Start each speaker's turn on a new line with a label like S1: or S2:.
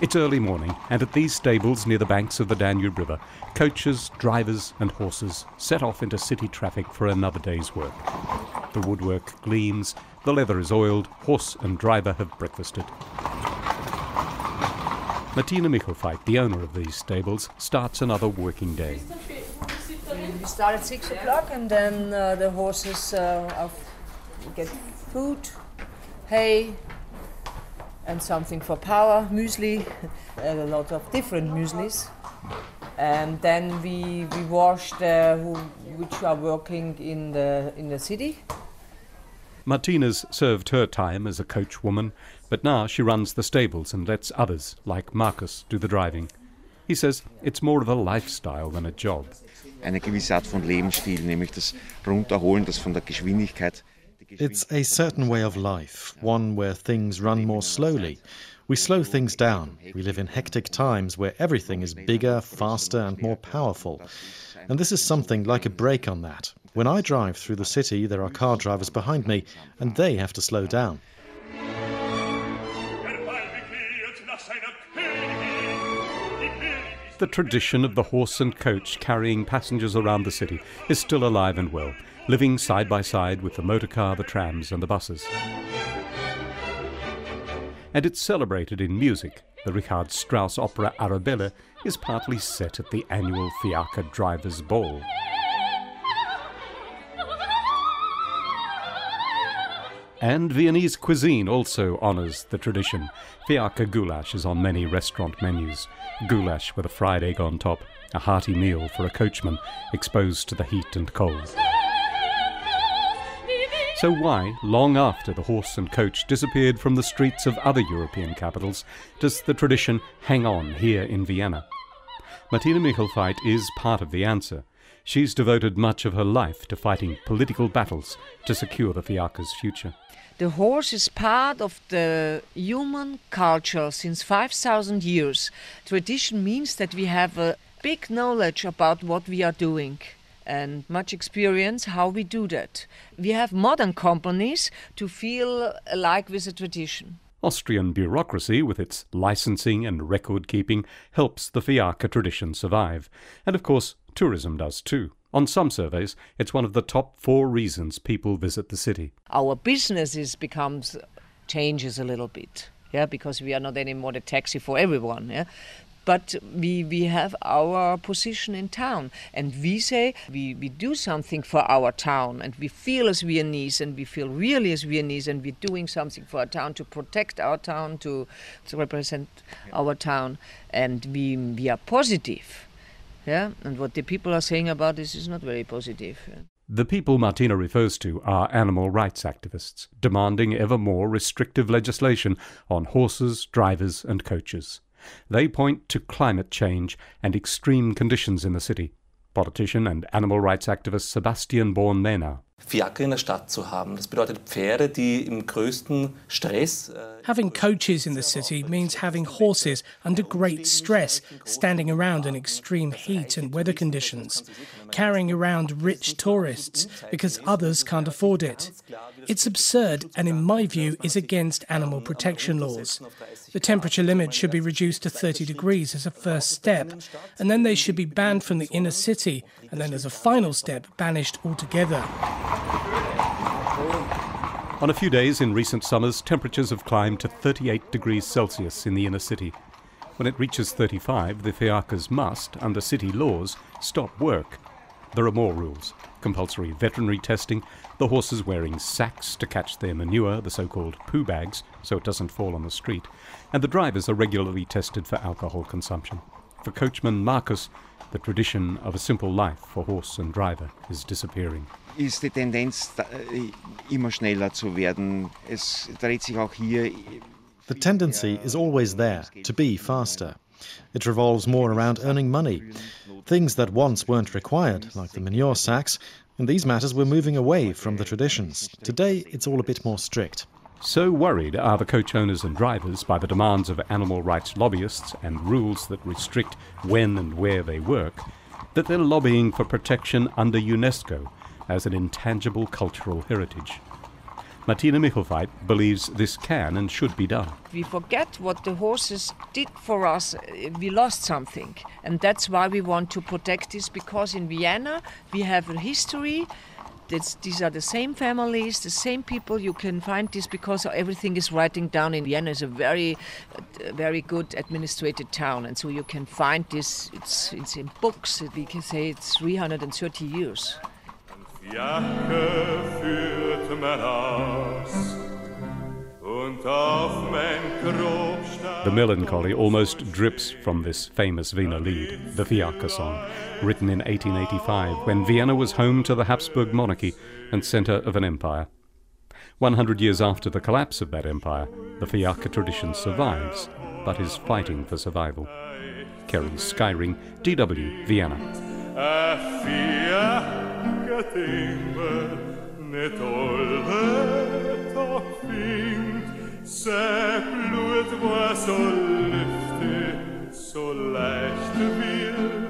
S1: It's early morning, and at these stables near the banks of the Danube River, coaches, drivers and horses set off into city traffic for another day's work. The woodwork gleams, the leather is oiled, horse and driver have breakfasted. Martina Michelfeit, the owner of these stables, starts another working day.
S2: We start at 6 o'clock and then the horses get food, hay, and something for power, muesli, a lot of different mueslis. And then we wash which are working in the city.
S1: Martina's served her time as a coachwoman, but now she runs the stables and lets others, like Marcus, do the driving. He says it's more of a lifestyle than a job.
S3: Eine gewisse Art von Lebensstil, nämlich das Runterholen, das von der Geschwindigkeit.
S4: It's a certain way of life, one where things run more slowly. We slow things down. We live in hectic times where everything is bigger, faster and more powerful. And this is something like a break on that. When I drive through the city, there are car drivers behind me, and they have to slow down.
S1: The tradition of the horse and coach carrying passengers around the city is still alive and well, living side by side with the motorcar, the trams and the buses. And it's celebrated in music. The Richard Strauss opera Arabella is partly set at the annual Fiacre Drivers' Ball. And Viennese cuisine also honours the tradition. Fiacre goulash is on many restaurant menus. Goulash with a fried egg on top, a hearty meal for a coachman exposed to the heat and cold. So why, long after the horse and coach disappeared from the streets of other European capitals, does the tradition hang on here in Vienna? Martina Michelfeit is part of the answer. She's devoted much of her life to fighting political battles to secure the Fiacre's future.
S2: The horse is part of the human culture since 5,000 years. Tradition means that we have a big knowledge about what we are doing and much experience how we do that. We have modern companies to feel alike with the tradition.
S1: Austrian bureaucracy, with its licensing and record-keeping, helps the Fiacre tradition survive. And of course, tourism does too. On some surveys, it's one of the top 4 reasons people visit the city.
S2: Our business changes a little bit, because we are not anymore the taxi for everyone, But we have our position in town, and we say we do something for our town, and we feel as Viennese, and we feel really as Viennese, and we're doing something for our town to protect our town, to represent our town, and we are positive. And what the people are saying about this is not very positive.
S1: The people Martina refers to are animal rights activists, demanding ever more restrictive legislation on horses, drivers and coaches. They point to climate change and extreme conditions in the city. Politician and animal rights activist Sebastian Born-Mehner.
S5: Fiacre in der Stadt zu haben. Das bedeutet Pferde, die im größten Stress.
S6: Having coaches in the city means having horses under great stress, standing around in extreme heat and weather conditions, carrying around rich tourists because others can't afford it. It's absurd and, in my view, is against animal protection laws. The temperature limit should be reduced to 30 degrees as a first step, and then they should be banned from the inner city, and then as a final step, banished altogether.
S1: On a few days in recent summers, temperatures have climbed to 38 degrees Celsius in the inner city. When it reaches 35, the Fiacres must, under city laws, stop work. There are more rules. Compulsory veterinary testing, the horses wearing sacks to catch their manure, the so-called poo bags, so it doesn't fall on the street, and the drivers are regularly tested for alcohol consumption. For coachman Marcus, the tradition of a simple life for horse and driver is disappearing.
S3: Ist die Tendenz immer schneller zu werden. Es dreht sich auch hier.
S4: The tendency is always there, to be faster. It revolves more around earning money. Things that once weren't required, like the manure sacks, in these matters we're moving away from the traditions. Today it's all a bit more strict.
S1: So worried are the coach owners and drivers by the demands of animal rights lobbyists and rules that restrict when and where they work, that they're lobbying for protection under UNESCO as an intangible cultural heritage. Martina Michelveit believes this can and should be done.
S2: We forget what the horses did for us. We lost something. And that's why we want to protect this, because in Vienna we have a history. These are the same families, the same people. You can find this because everything is writing down. In Vienna is a very good administrated town. And so you can find this, it's in books. We can say it's 330 years.
S1: The melancholy almost drips from this famous Wiener Lied, the Fiaker song, written in 1885 when Vienna was home to the Habsburg monarchy and centre of an empire. 100 years after the collapse of that empire, the Fiaker tradition survives, but is fighting for survival. Kerry Skyring, DW, Vienna.
S7: Säg blodet var så lyftigt, så leicht vil